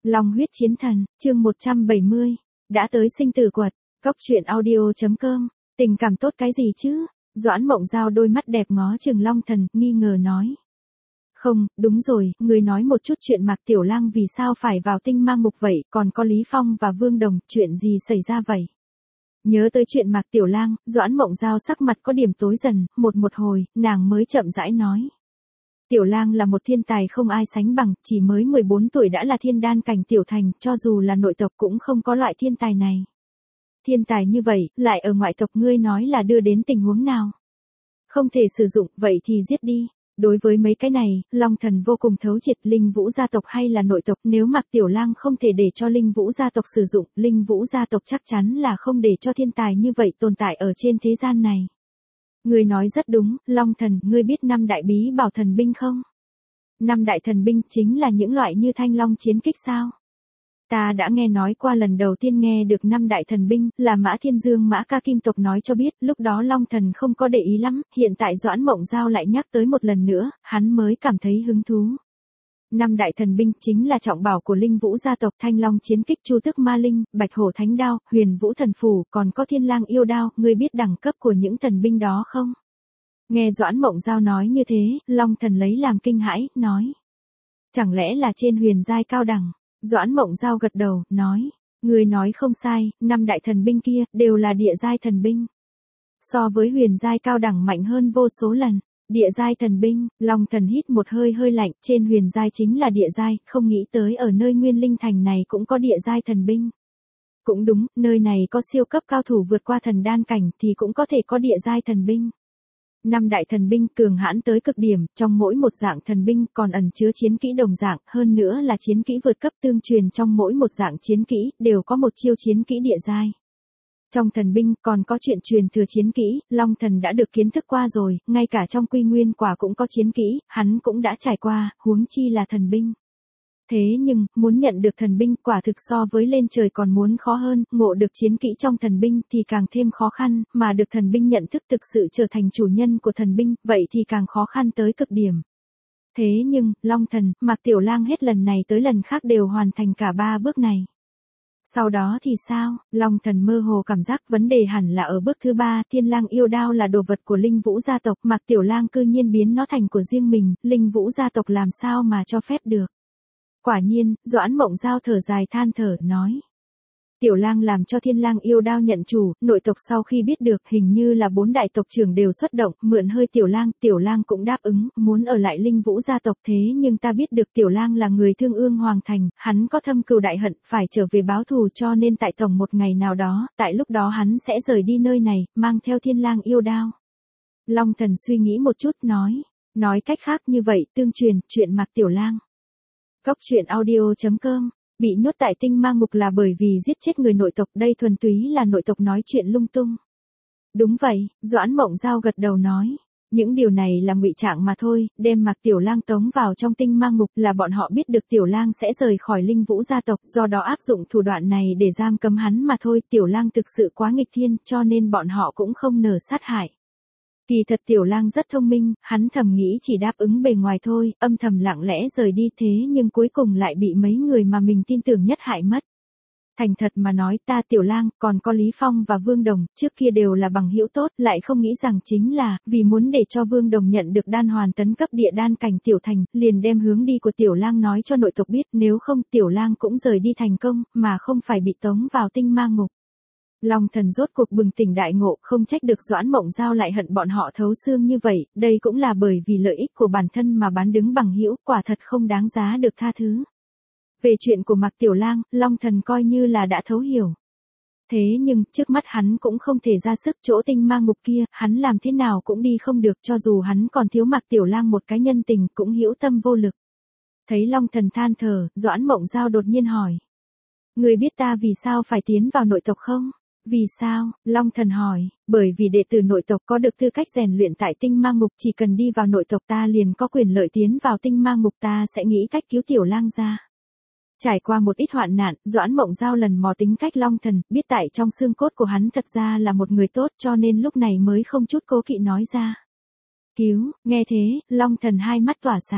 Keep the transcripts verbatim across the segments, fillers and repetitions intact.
Long huyết chiến thần, chương một trăm bảy mươi. Đã tới sinh tử quật. Cốc truyện audio chấm com. Tình cảm tốt cái gì chứ? Doãn Mộng Giao đôi mắt đẹp ngó chừng Long Thần, nghi ngờ nói. Không, đúng rồi, người nói một chút chuyện Mạc Tiểu Lang vì sao phải vào tinh mang mục vậy, còn có Lý Phong và Vương Đồng, chuyện gì xảy ra vậy? Nhớ tới chuyện Mạc Tiểu Lang, Doãn Mộng Giao sắc mặt có điểm tối dần, một một hồi, nàng mới chậm rãi nói. Tiểu Lang là một thiên tài không ai sánh bằng, chỉ mới mười bốn tuổi đã là thiên đan cảnh tiểu thành, cho dù là nội tộc cũng không có loại thiên tài này. Thiên tài như vậy, lại ở ngoại tộc ngươi nói là đưa đến tình huống nào? Không thể sử dụng, vậy thì giết đi. Đối với mấy cái này, Long Thần vô cùng thấu triệt. Linh Vũ gia tộc hay là nội tộc, nếu Mạc Tiểu Lang không thể để cho Linh Vũ gia tộc sử dụng, Linh Vũ gia tộc chắc chắn là không để cho thiên tài như vậy tồn tại ở trên thế gian này. Ngươi nói rất đúng, Long Thần, ngươi biết năm đại bí bảo thần binh không? Năm đại thần binh chính là những loại như thanh long chiến kích sao? Ta đã nghe nói qua, lần đầu tiên nghe được năm đại thần binh, là Mã Thiên Dương Mã Ca Kim tộc nói cho biết, lúc đó Long Thần không có để ý lắm, hiện tại Doãn Mộng Giao lại nhắc tới một lần nữa, hắn mới cảm thấy hứng thú. Năm đại thần binh chính là trọng bảo của Linh Vũ gia tộc, thanh long chiến kích, chu tước ma linh, bạch hổ thánh đao, huyền vũ thần phù, còn có thiên lang yêu đao, ngươi biết đẳng cấp của những thần binh đó không? Nghe Doãn Mộng Giao nói như thế, Long Thần lấy làm kinh hãi, nói. Chẳng lẽ là trên huyền giai cao đẳng? Doãn Mộng Giao gật đầu, nói. Ngươi nói không sai, năm đại thần binh kia, đều là địa giai thần binh. So với huyền giai cao đẳng mạnh hơn vô số lần. Địa giai thần binh, Long Thần hít một hơi hơi lạnh, trên huyền giai chính là địa giai, không nghĩ tới ở nơi Nguyên Linh Thành này cũng có địa giai thần binh. Cũng đúng, nơi này có siêu cấp cao thủ vượt qua thần đan cảnh thì cũng có thể có địa giai thần binh. Năm đại thần binh cường hãn tới cực điểm, trong mỗi một dạng thần binh còn ẩn chứa chiến kỹ đồng dạng, hơn nữa là chiến kỹ vượt cấp tương truyền, trong mỗi một dạng chiến kỹ đều có một chiêu chiến kỹ địa giai. Trong thần binh còn có chuyện truyền thừa chiến kỹ, Long Thần đã được kiến thức qua rồi, ngay cả trong Quy Nguyên Quả cũng có chiến kỹ, hắn cũng đã trải qua, huống chi là thần binh. Thế nhưng, muốn nhận được thần binh quả thực so với lên trời còn muốn khó hơn, ngộ được chiến kỹ trong thần binh thì càng thêm khó khăn, mà được thần binh nhận thức thực sự trở thành chủ nhân của thần binh, vậy thì càng khó khăn tới cực điểm. Thế nhưng, Long Thần, Mạc Tiểu Lang hết lần này tới lần khác đều hoàn thành cả ba bước này. Sau đó thì sao? Long Thần mơ hồ cảm giác vấn đề hẳn là ở bước thứ ba, thiên lang yêu đao là đồ vật của Linh Vũ gia tộc, Mạc Tiểu Lang cư nhiên biến nó thành của riêng mình, Linh Vũ gia tộc làm sao mà cho phép được. Quả nhiên, Doãn Mộng Giao thở dài than thở, nói. Tiểu Lang làm cho thiên lang yêu đao nhận chủ, nội tộc sau khi biết được hình như là bốn đại tộc trưởng đều xuất động, mượn hơi Tiểu Lang, Tiểu Lang cũng đáp ứng, muốn ở lại Linh Vũ gia tộc, thế nhưng ta biết được Tiểu Lang là người Thương Ương Hoàng Thành, hắn có thâm cừu đại hận, phải trở về báo thù, cho nên tại tổng một ngày nào đó, tại lúc đó hắn sẽ rời đi nơi này, mang theo thiên lang yêu đao. Long Thần suy nghĩ một chút, nói, nói cách khác như vậy, tương truyền, chuyện Mạc Tiểu Lang. Cốc truyện audio chấm com. Bị nhốt tại tinh ma ngục là bởi vì giết chết người nội tộc, đây thuần túy là nội tộc nói chuyện lung tung. Đúng vậy, Doãn Mộng Giao gật đầu nói. Những điều này là ngụy trạng mà thôi, đem Mạc Tiểu Lang tống vào trong tinh ma ngục là bọn họ biết được Tiểu Lang sẽ rời khỏi Linh Vũ gia tộc, do đó áp dụng thủ đoạn này để giam cấm hắn mà thôi. Tiểu Lang thực sự quá nghịch thiên, cho nên bọn họ cũng không nỡ sát hại. Kỳ thật Tiểu Lang rất thông minh, hắn thầm nghĩ chỉ đáp ứng bề ngoài thôi, âm thầm lặng lẽ rời đi, thế nhưng cuối cùng lại bị mấy người mà mình tin tưởng nhất hại mất. Thành thật mà nói, ta Tiểu Lang, còn có Lý Phong và Vương Đồng, trước kia đều là bằng hữu tốt, lại không nghĩ rằng chính là, vì muốn để cho Vương Đồng nhận được đan hoàn tấn cấp địa đan cảnh tiểu thành, liền đem hướng đi của Tiểu Lang nói cho nội tộc biết, nếu không Tiểu Lang cũng rời đi thành công, mà không phải bị tống vào tinh ma ngục. Long Thần rốt cuộc bừng tỉnh đại ngộ, không trách được Doãn Mộng Giao lại hận bọn họ thấu xương như vậy, đây cũng là bởi vì lợi ích của bản thân mà bán đứng bằng hữu, quả thật không đáng giá được tha thứ. Về chuyện của Mạc Tiểu Lang, Long Thần coi như là đã thấu hiểu. Thế nhưng, trước mắt hắn cũng không thể ra sức, chỗ tinh ma ngục kia, hắn làm thế nào cũng đi không được, cho dù hắn còn thiếu Mạc Tiểu Lang một cái nhân tình, cũng hữu tâm vô lực. Thấy Long Thần than thở, Doãn Mộng Giao đột nhiên hỏi. Người biết ta vì sao phải tiến vào nội tộc không? Vì sao? Long Thần hỏi, bởi vì đệ tử nội tộc có được tư cách rèn luyện tại tinh ma ngục, chỉ cần đi vào nội tộc ta liền có quyền lợi tiến vào tinh ma ngục, ta sẽ nghĩ cách cứu Tiểu Lang ra. Trải qua một ít hoạn nạn, Doãn Mộng Giao lần mò tính cách Long Thần, biết tại trong xương cốt của hắn thật ra là một người tốt, cho nên lúc này mới không chút cố kỵ nói ra. Cứu, nghe thế, Long Thần hai mắt tỏa sáng.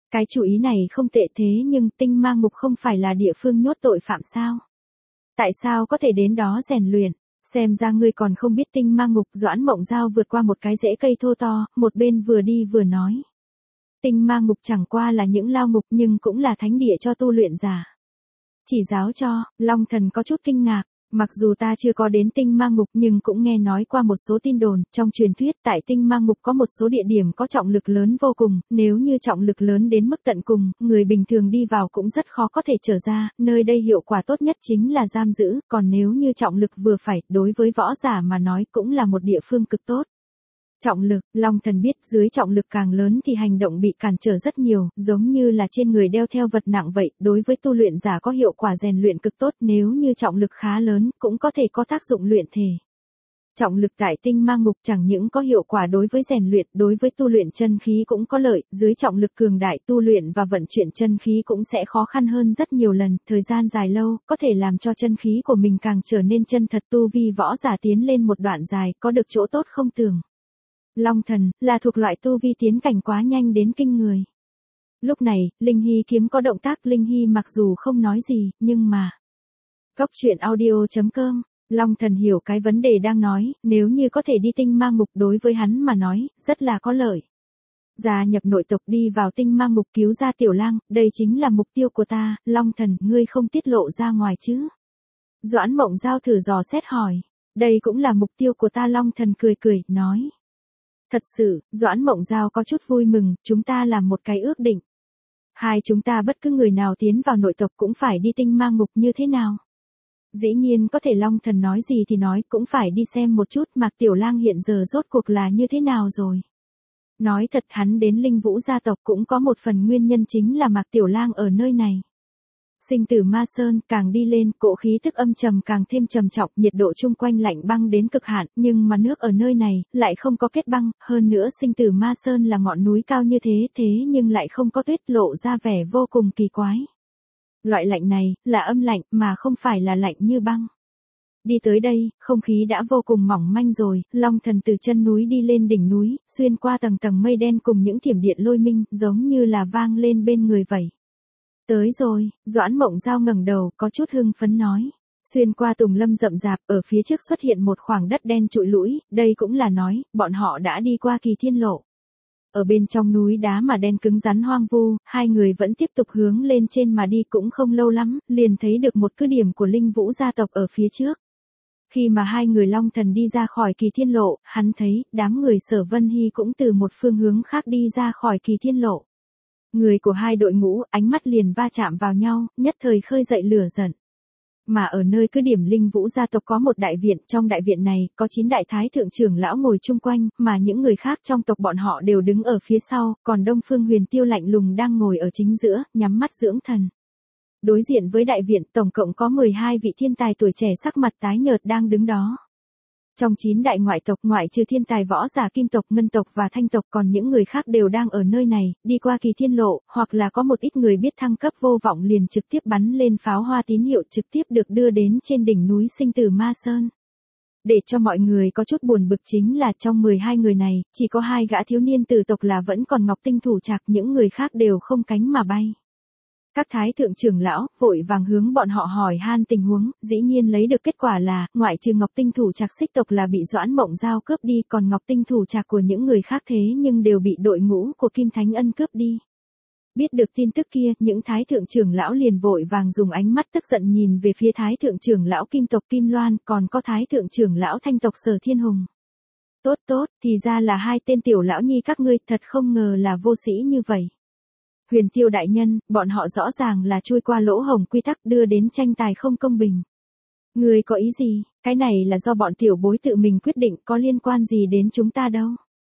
Cái chủ ý này không tệ thế nhưng tinh ma ngục không phải là địa phương nhốt tội phạm sao? Tại sao có thể đến đó rèn luyện? Xem ra ngươi còn không biết tinh ma ngục. Doãn Mộng Giao vượt qua một cái rễ cây thô to, một bên vừa đi vừa nói. Tinh ma ngục chẳng qua là những lao ngục nhưng cũng là thánh địa cho tu luyện giả. Chỉ giáo cho, Long Thần có chút kinh ngạc. Mặc dù ta chưa có đến tinh ma ngục nhưng cũng nghe nói qua một số tin đồn, trong truyền thuyết tại tinh ma ngục có một số địa điểm có trọng lực lớn vô cùng, nếu như trọng lực lớn đến mức tận cùng, người bình thường đi vào cũng rất khó có thể trở ra, nơi đây hiệu quả tốt nhất chính là giam giữ, còn nếu như trọng lực vừa phải, đối với võ giả mà nói cũng là một địa phương cực tốt. Trọng lực, Long Thần biết dưới trọng lực càng lớn thì hành động bị cản trở rất nhiều, giống như là trên người đeo theo vật nặng vậy, đối với tu luyện giả có hiệu quả rèn luyện cực tốt, nếu như trọng lực khá lớn, cũng có thể có tác dụng luyện thể. Trọng lực tại tinh ma ngục chẳng những có hiệu quả đối với rèn luyện, đối với tu luyện chân khí cũng có lợi, dưới trọng lực cường đại tu luyện và vận chuyển chân khí cũng sẽ khó khăn hơn rất nhiều lần, thời gian dài lâu, có thể làm cho chân khí của mình càng trở nên chân thật, tu vi võ giả tiến lên một đoạn dài, có được chỗ tốt không tưởng. Long Thần, là thuộc loại tu vi tiến cảnh quá nhanh đến kinh người. Lúc này, Linh Hy kiếm có động tác. Linh Hy mặc dù không nói gì, nhưng mà... Cốc truyện audio chấm com, Long Thần hiểu cái vấn đề đang nói, nếu như có thể đi tinh ma ngục đối với hắn mà nói, rất là có lợi. Gia nhập nội tộc đi vào tinh ma ngục cứu ra Tiểu Lang, đây chính là mục tiêu của ta, Long Thần, ngươi không tiết lộ ra ngoài chứ? Doãn Mộng Giao thử dò xét hỏi, đây cũng là mục tiêu của ta. Long Thần cười cười, nói. Thật sự, Doãn Mộng Giao có chút vui mừng, chúng ta làm một cái ước định. Hai chúng ta bất cứ người nào tiến vào nội tộc cũng phải đi tinh ma ngục như thế nào? Dĩ nhiên có thể. Long Thần nói gì thì nói, cũng phải đi xem một chút Mạc Tiểu Lang hiện giờ rốt cuộc là như thế nào rồi. Nói thật, hắn đến Linh Vũ gia tộc cũng có một phần nguyên nhân chính là Mạc Tiểu Lang ở nơi này. Sinh tử ma sơn càng đi lên, cỗ khí tức âm trầm càng thêm trầm trọng, nhiệt độ chung quanh lạnh băng đến cực hạn, nhưng mà nước ở nơi này lại không có kết băng, hơn nữa sinh tử ma sơn là ngọn núi cao như thế, thế nhưng lại không có tuyết, lộ ra vẻ vô cùng kỳ quái. Loại lạnh này là âm lạnh mà không phải là lạnh như băng. Đi tới đây, không khí đã vô cùng mỏng manh rồi, Long Thần từ chân núi đi lên đỉnh núi, xuyên qua tầng tầng mây đen cùng những thiểm điện lôi minh, giống như là vang lên bên người vậy. Tới rồi, Doãn Mộng Giao ngẩng đầu, có chút hưng phấn nói. Xuyên qua tùng lâm rậm rạp, ở phía trước xuất hiện một khoảng đất đen trụi lũi, đây cũng là nói, bọn họ đã đi qua Kỳ Thiên Lộ. Ở bên trong núi đá mà đen cứng rắn hoang vu, hai người vẫn tiếp tục hướng lên trên mà đi, cũng không lâu lắm, liền thấy được một cứ điểm của Linh Vũ gia tộc ở phía trước. Khi mà hai người Long Thần đi ra khỏi Kỳ Thiên Lộ, hắn thấy, đám người Sở Vân Hy cũng từ một phương hướng khác đi ra khỏi Kỳ Thiên Lộ. Người của hai đội ngũ, ánh mắt liền va chạm vào nhau, nhất thời khơi dậy lửa giận. Mà ở nơi cứ điểm Linh Vũ gia tộc có một đại viện, trong đại viện này, có chín đại thái thượng trưởng lão ngồi chung quanh, mà những người khác trong tộc bọn họ đều đứng ở phía sau, còn Đông Phương Huyền Tiêu lạnh lùng đang ngồi ở chính giữa, nhắm mắt dưỡng thần. Đối diện với đại viện, tổng cộng có mười hai vị thiên tài tuổi trẻ sắc mặt tái nhợt đang đứng đó. Trong chín đại ngoại tộc, ngoại trừ thiên tài võ giả Kim tộc, Ngân tộc và Thanh tộc, còn những người khác đều đang ở nơi này, đi qua Kỳ Thiên Lộ, hoặc là có một ít người biết thăng cấp vô vọng liền trực tiếp bắn lên pháo hoa tín hiệu, trực tiếp được đưa đến trên đỉnh núi Sinh Tử Ma Sơn. Để cho mọi người có chút buồn bực chính là trong mười hai người này, chỉ có hai gã thiếu niên tử tộc là vẫn còn Ngọc Tinh Thủ Trạc, những người khác đều không cánh mà bay. Các thái thượng trưởng lão vội vàng hướng bọn họ hỏi han tình huống, dĩ nhiên lấy được kết quả là, ngoại trừ Ngọc Tinh Thủ Trạc Xích tộc là bị Doãn Mộng Giao cướp đi, còn Ngọc Tinh Thủ Trạc của những người khác thế nhưng đều bị đội ngũ của Kim Thánh Ân cướp đi. Biết được tin tức kia, những thái thượng trưởng lão liền vội vàng dùng ánh mắt tức giận nhìn về phía thái thượng trưởng lão Kim tộc Kim Loan, còn có thái thượng trưởng lão Thanh tộc Sở Thiên Hùng. Tốt tốt, thì ra là hai tên tiểu lão nhi các ngươi, thật không ngờ là vô sĩ như vậy. Huyền Tiêu đại nhân, bọn họ rõ ràng là chui qua lỗ hổng quy tắc đưa đến tranh tài không công bình. Người có ý gì, cái này là do bọn tiểu bối tự mình quyết định, có liên quan gì đến chúng ta đâu.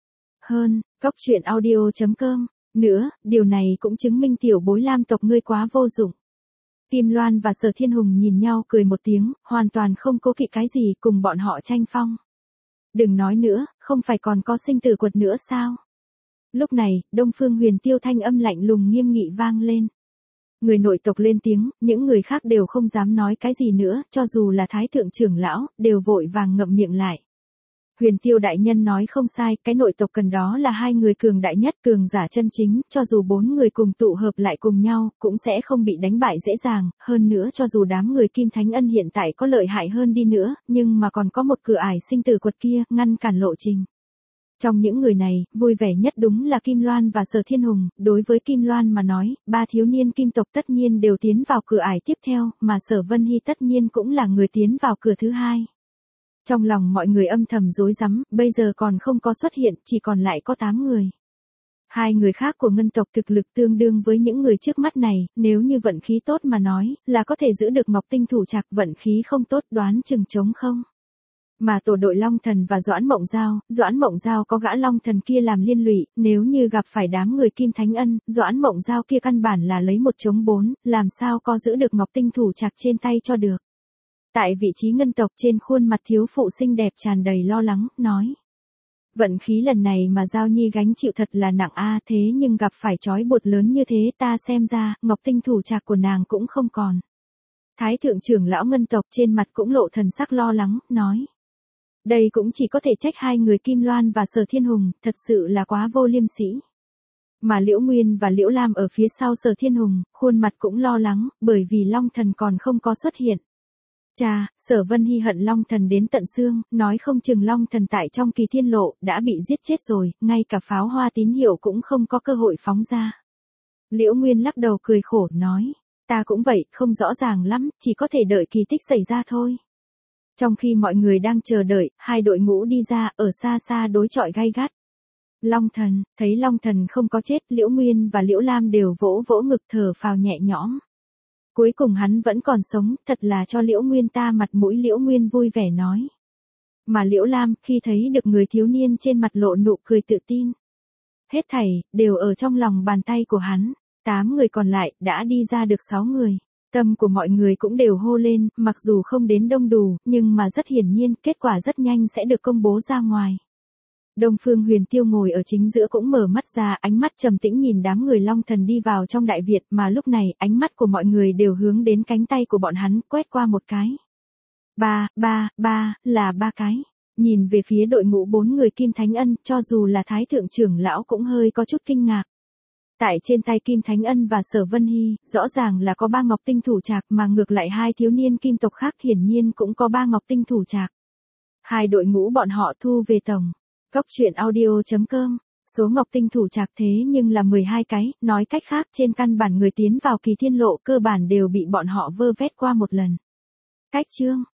Hơn, cốc truyện audio chấm com, nữa, điều này cũng chứng minh tiểu bối Lam tộc ngươi quá vô dụng. Kim Loan và Sở Thiên Hùng nhìn nhau cười một tiếng, hoàn toàn không cố kỵ cái gì cùng bọn họ tranh phong. Đừng nói nữa, không phải còn có sinh tử quật nữa sao? Lúc này, Đông Phương Huyền Tiêu thanh âm lạnh lùng nghiêm nghị vang lên. Người nội tộc lên tiếng, những người khác đều không dám nói cái gì nữa, cho dù là thái thượng trưởng lão, đều vội vàng ngậm miệng lại. Huyền Tiêu đại nhân nói không sai, cái nội tộc cần đó là hai người cường đại nhất, cường giả chân chính, cho dù bốn người cùng tụ hợp lại cùng nhau, cũng sẽ không bị đánh bại dễ dàng, hơn nữa cho dù đám người Kim Thánh Ân hiện tại có lợi hại hơn đi nữa, nhưng mà còn có một cửa ải sinh tử quật kia, ngăn cản lộ trình. Trong những người này, vui vẻ nhất đúng là Kim Loan và Sở Thiên Hùng, đối với Kim Loan mà nói, ba thiếu niên kim tộc tất nhiên đều tiến vào cửa ải tiếp theo, mà Sở Vân Hy tất nhiên cũng là người tiến vào cửa thứ hai. Trong lòng mọi người âm thầm rối rắm, bây giờ còn không có xuất hiện, chỉ còn lại có tám người. Hai người khác của ngân tộc thực lực tương đương với những người trước mắt này, nếu như vận khí tốt mà nói, là có thể giữ được Ngọc Tinh thủ trạc, vận khí không tốt đoán chừng trống không. Mà tổ đội Long Thần và Doãn Mộng Giao, Doãn Mộng Giao có gã Long Thần kia làm liên lụy, nếu như gặp phải đám người Kim Thánh Ân, Doãn Mộng Giao kia căn bản là lấy một chống bốn, làm sao có giữ được Ngọc Tinh thủ trạc trên tay cho được. Tại vị trí ngân tộc, trên khuôn mặt thiếu phụ xinh đẹp tràn đầy lo lắng, nói. Vận khí lần này mà Giao Nhi gánh chịu thật là nặng a, thế nhưng gặp phải trói buộc lớn như thế, ta xem ra, Ngọc Tinh thủ trạc của nàng cũng không còn. Thái thượng trưởng lão ngân tộc trên mặt cũng lộ thần sắc lo lắng, nói. Đây cũng chỉ có thể trách hai người Kim Loan và Sở Thiên Hùng, thật sự là quá vô liêm sỉ. Mà Liễu Nguyên và Liễu Lam ở phía sau Sở Thiên Hùng, khuôn mặt cũng lo lắng, bởi vì Long Thần còn không có xuất hiện. Chà, Sở Vân Hy hận Long Thần đến tận xương, nói không chừng Long Thần tại trong kỳ thiên lộ, đã bị giết chết rồi, ngay cả pháo hoa tín hiệu cũng không có cơ hội phóng ra. Liễu Nguyên lắc đầu cười khổ, nói, ta cũng vậy, không rõ ràng lắm, chỉ có thể đợi kỳ tích xảy ra thôi. Trong khi mọi người đang chờ đợi, hai đội ngũ đi ra, ở xa xa đối chọi gay gắt. Long Thần, thấy Long Thần không có chết, Liễu Nguyên và Liễu Lam đều vỗ vỗ ngực thở phào nhẹ nhõm. Cuối cùng hắn vẫn còn sống, thật là cho Liễu Nguyên ta mặt mũi. Liễu Nguyên vui vẻ nói. Mà Liễu Lam, khi thấy được người thiếu niên trên mặt lộ nụ cười tự tin. Hết thảy, đều ở trong lòng bàn tay của hắn. Tám người còn lại, đã đi ra được sáu người. Tâm của mọi người cũng đều hô lên, mặc dù không đến đông đủ, nhưng mà rất hiển nhiên, kết quả rất nhanh sẽ được công bố ra ngoài. Đông Phương Huyền Tiêu ngồi ở chính giữa cũng mở mắt ra, ánh mắt trầm tĩnh nhìn đám người Long Thần đi vào trong đại việt, mà lúc này, ánh mắt của mọi người đều hướng đến cánh tay của bọn hắn, quét qua một cái. Ba, ba, ba, là ba cái. Nhìn về phía đội ngũ bốn người Kim Thánh Ân, cho dù là Thái thượng trưởng lão cũng hơi có chút kinh ngạc. Tại trên tay Kim Thánh Ân và Sở Vân Hy, rõ ràng là có ba Ngọc Tinh thủ trạc, mà ngược lại hai thiếu niên kim tộc khác hiển nhiên cũng có ba Ngọc Tinh thủ trạc. Hai đội ngũ bọn họ thu về tổng. Cốc truyện audio chấm com, số Ngọc Tinh thủ trạc thế nhưng là mười hai cái, nói cách khác trên căn bản người tiến vào kỳ thiên lộ cơ bản đều bị bọn họ vơ vét qua một lần. Cách chương